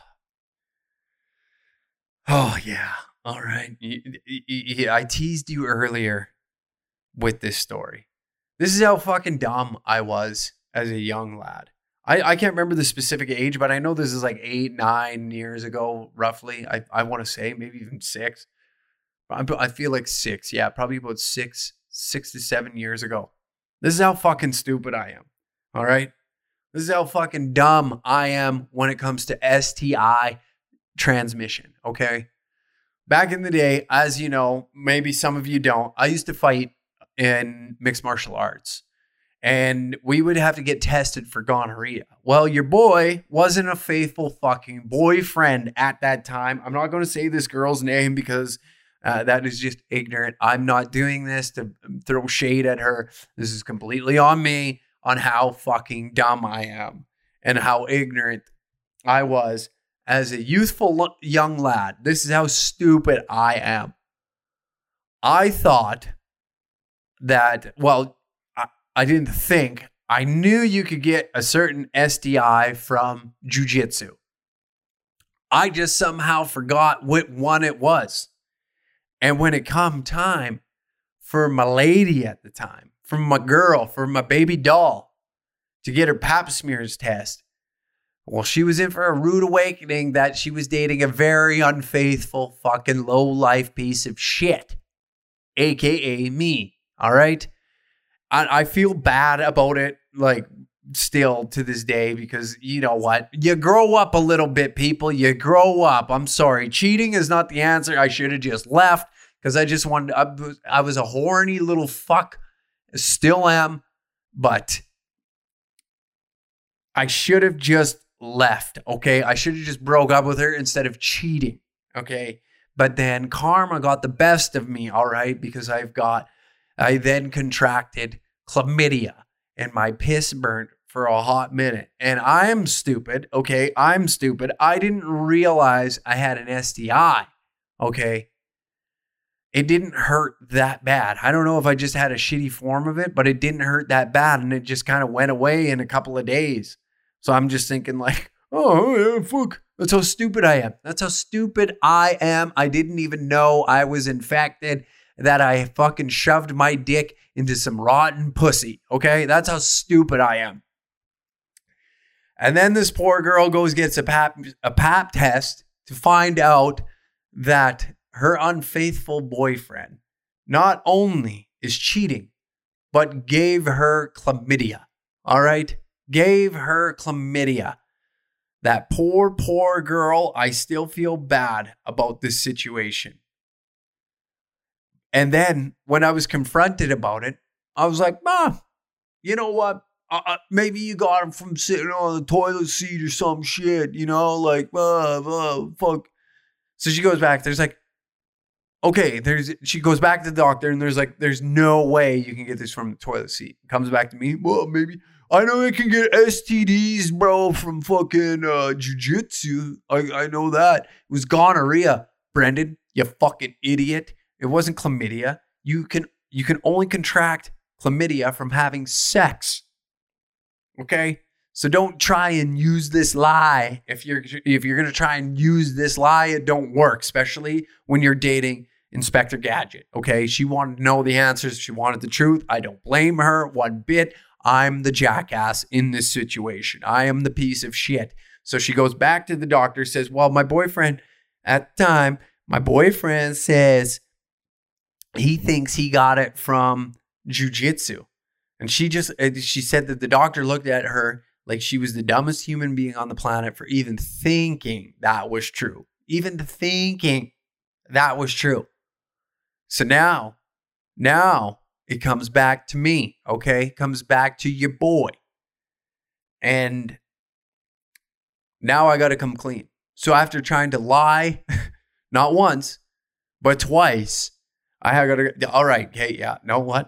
yeah. All right. I teased you earlier with this story. This is how fucking dumb I was as a young lad. I can't remember the specific age, but I know this is like 8-9 years ago, roughly. I want to say maybe even 6. I feel like 6. Yeah, probably about 6 to 7 years ago. This is how fucking stupid I am. All right. This is how fucking dumb I am when it comes to STI transmission, okay? Back in the day, as you know, maybe some of you don't, I used to fight in mixed martial arts. And we would have to get tested for gonorrhea. Well, your boy wasn't a faithful fucking boyfriend at that time. I'm not going to say this girl's name because that is just ignorant. I'm not doing this to throw shade at her. This is completely on me. On how fucking dumb I am and how ignorant I was as a youthful young lad. This is how stupid I am. I thought that, well, I didn't think. I knew you could get a certain STI from jiu-jitsu. I just somehow forgot what one it was. And when it come time for my lady at the time, for my girl, for my baby doll, to get her pap smears test. Well, she was in for a rude awakening that she was dating a very unfaithful fucking low life piece of shit, aka me. All right. I feel bad about it, like still to this day, because you know what? You grow up a little bit, people. You grow up. I'm sorry. Cheating is not the answer. I should have just left because I just wanted, I was a horny little fuck. Still am, but I should have just left, okay? I should have just broke up with her instead of cheating, okay? But then karma got the best of me, all right? Because I then contracted chlamydia and my piss burnt for a hot minute. And I am stupid, okay? I'm stupid. I didn't realize I had an STI, okay? It didn't hurt that bad. I don't know if I just had a shitty form of it, but it didn't hurt that bad. And it just kind of went away in a couple of days. So I'm just thinking like, oh, yeah, fuck. That's how stupid I am. That's how stupid I am. I didn't even know I was infected, that I fucking shoved my dick into some rotten pussy. Okay? That's how stupid I am. And then this poor girl gets a pap test to find out that her unfaithful boyfriend not only is cheating, but gave her chlamydia. All right? Gave her chlamydia. That poor girl. I still feel bad about this situation. And then when I was confronted about it, I was like, Mom, you know what? Maybe you got him from sitting on the toilet seat or some shit, like, fuck. So she goes back. There's like, okay, she goes back to the doctor and there's no way you can get this from the toilet seat. Comes back to me. Well, maybe. I know I can get STDs, bro, from fucking jujitsu. I know that. It was gonorrhea, Brendan, you fucking idiot. It wasn't chlamydia. You can only contract chlamydia from having sex. Okay? So don't try and use this lie. If you're going to try and use this lie, it don't work, especially when you're dating Inspector Gadget. Okay? She wanted to know the answers. She wanted the truth. I don't blame her one bit. I'm the jackass in this situation. I am the piece of shit. So she goes back to the doctor, says, well, my boyfriend at the time, says he thinks he got it from jujitsu. And she said that the doctor looked at her like she was the dumbest human being on the planet for even thinking that was true. Even thinking that was true. So now it comes back to me, okay? Comes back to your boy. And now I got to come clean. So after trying to lie, not once, but twice, I got to, all right, hey, yeah, know what?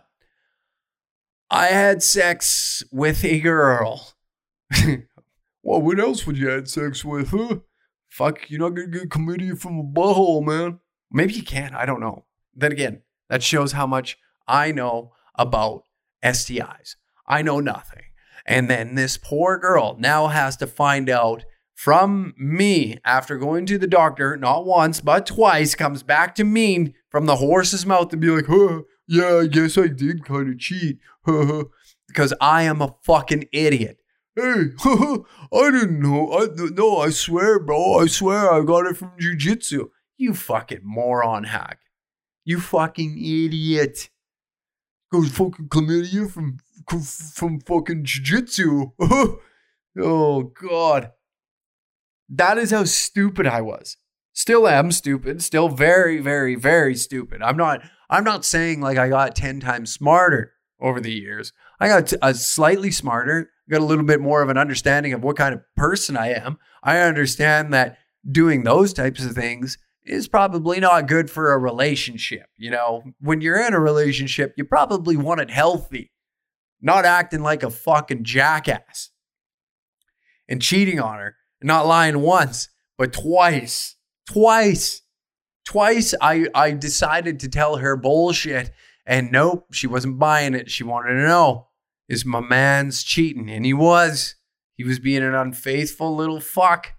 I had sex with a girl. Well, what else would you have sex with, huh? Fuck, you're not going to get chlamydia from a butthole, man. Maybe you can, I don't know. Then again, that shows how much I know about STIs. I know nothing. And then this poor girl now has to find out from me after going to the doctor, not once, but twice, comes back to me from the horse's mouth to be like, huh, yeah, I guess I did kind of cheat. Because I am a fucking idiot. Hey, I didn't know. No, I swear, bro. I swear I got it from jujitsu. You fucking moron hack. You fucking idiot. Goes fucking chlamydia from fucking jiu-jitsu. Oh, God. That is how stupid I was. Still am stupid. Still very, very, very stupid. I'm not saying like I got 10 times smarter over the years. I got slightly smarter. Got a little bit more of an understanding of what kind of person I am. I understand that doing those types of things is probably not good for a relationship. When you're in a relationship, you probably want it healthy, not acting like a fucking jackass and cheating on her, not lying once, but twice. I decided to tell her bullshit, and nope, she wasn't buying it. She wanted to know, is my man's cheating? And he was being an unfaithful little fuck.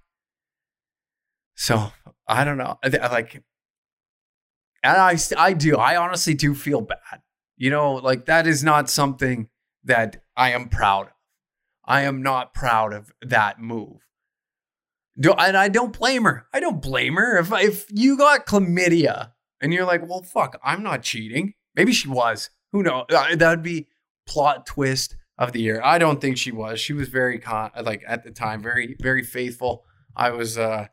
So I don't know. Like, and I honestly do feel bad. Like that is not something that I am proud of. I am not proud of that move. And I don't blame her. I don't blame her. If you got chlamydia and you're like, well, fuck, I'm not cheating. Maybe she was. Who knows? That would be plot twist of the year. I don't think she was. She was very at the time, very, very faithful. I was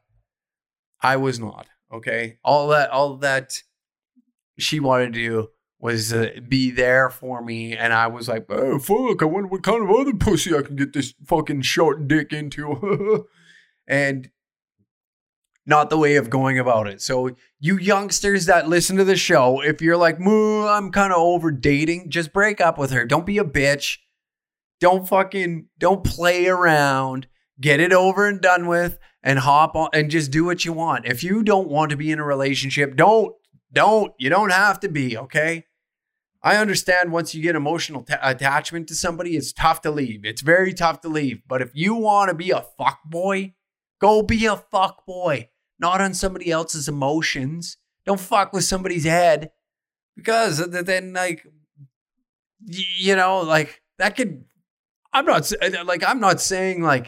not. Okay. All that she wanted to do was be there for me. And I was like, oh, fuck, I wonder what kind of other pussy I can get this fucking short dick into. And not the way of going about it. So you youngsters that listen to the show, if you're like, I'm kind of over dating, just break up with her. Don't be a bitch. Don't play around. Get it over and done with and hop on and just do what you want. If you don't want to be in a relationship, don't. You don't have to be, okay? I understand once you get emotional attachment to somebody, it's tough to leave. It's very tough to leave. But if you want to be a fuck boy, go be a fuck boy, not on somebody else's emotions. Don't fuck with somebody's head, because then, like, you know, like, that could, I'm not saying like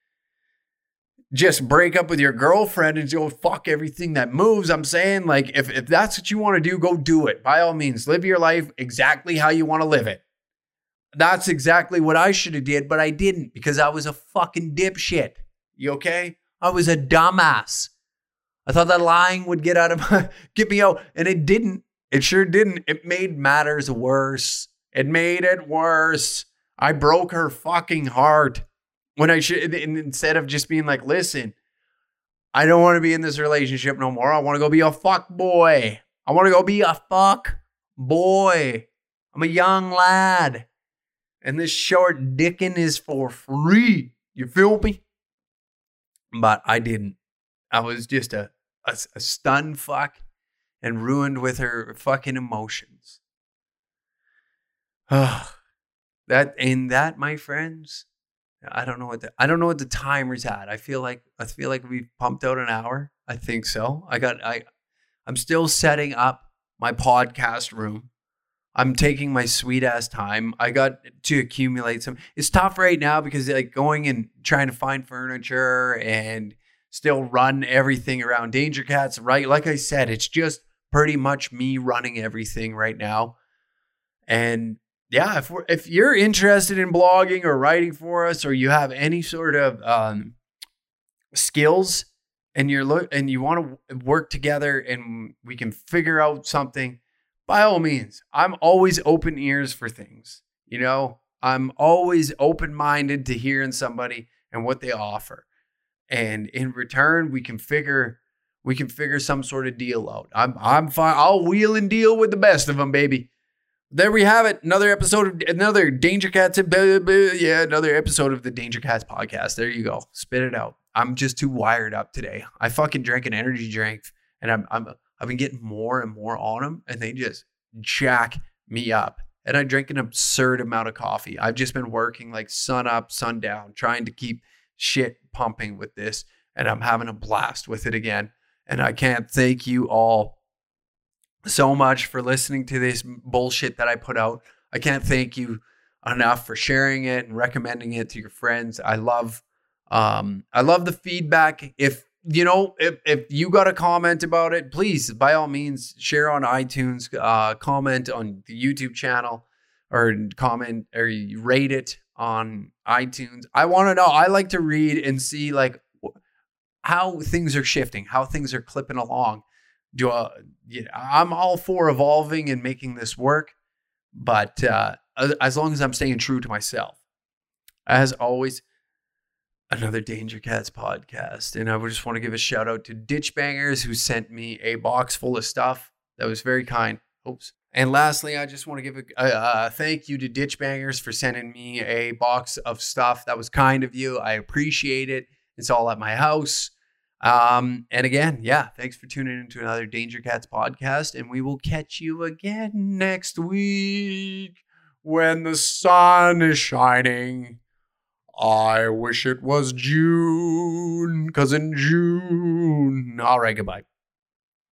just break up with your girlfriend and go fuck everything that moves. I'm saying, like, if that's what you want to do, go do it. By all means, live your life exactly how you want to live it. That's exactly what I should have did, but I didn't, because I was a fucking dipshit. You okay? I was a dumbass. I thought that lying would get me out, and it didn't. It sure didn't. It made matters worse. It made it worse. I broke her fucking heart when I should, instead of just being like, listen, I don't want to be in this relationship no more. I want to go be a fuck boy. I want to go be a fuck boy. I'm a young lad. And this short dicking is for free. You feel me? But I didn't. I was just a stunned fuck and ruined with her fucking emotions. That, my friends, I don't know what the timer's at. I feel like we've pumped out an hour. I think so. I'm still setting up my podcast room. I'm taking my sweet ass time. I got to accumulate some. It's tough right now because, like, going and trying to find furniture and still run everything around Danger Cats, right? Like I said, it's just pretty much me running everything right now. And yeah, if you're interested in blogging or writing for us, or you have any sort of skills and you want to work together and we can figure out something, by all means, I'm always open ears for things. You know, I'm always open-minded to hearing somebody and what they offer. And in return, we can figure some sort of deal out. I'm fine. I'll wheel and deal with the best of them, baby. There we have it. Another episode of another Danger Cats. Another episode of the Danger Cats podcast. There you go. Spit it out. I'm just too wired up today. I fucking drank an energy drink, and I've been getting more and more on them, and they just jack me up. And I drink an absurd amount of coffee. I've just been working like sun up, sun down, trying to keep shit pumping with this, and I'm having a blast with it again. And I can't thank you all so much for listening to this bullshit that I put out. I can't thank you enough for sharing it and recommending it to your friends. I love the feedback. If you got a comment about it, please, by all means, share on iTunes, comment on the YouTube channel, or comment or rate it on iTunes. I want to know. I like to read and see, like, how things are shifting, how things are clipping along. I'm all for evolving and making this work, but as long as I'm staying true to myself. As always, another Danger Cats podcast. And I just want to give a shout out to Ditch Bangers, who sent me a box full of stuff. That was very kind. Oops. And lastly, I just want to give a thank you to Ditch Bangers for sending me a box of stuff. That was kind of you. I appreciate it. It's all at my house. And again, yeah, thanks for tuning into another Danger Cats podcast. And we will catch you again next week when the sun is shining. I wish it was June, 'cause in June. All right, goodbye.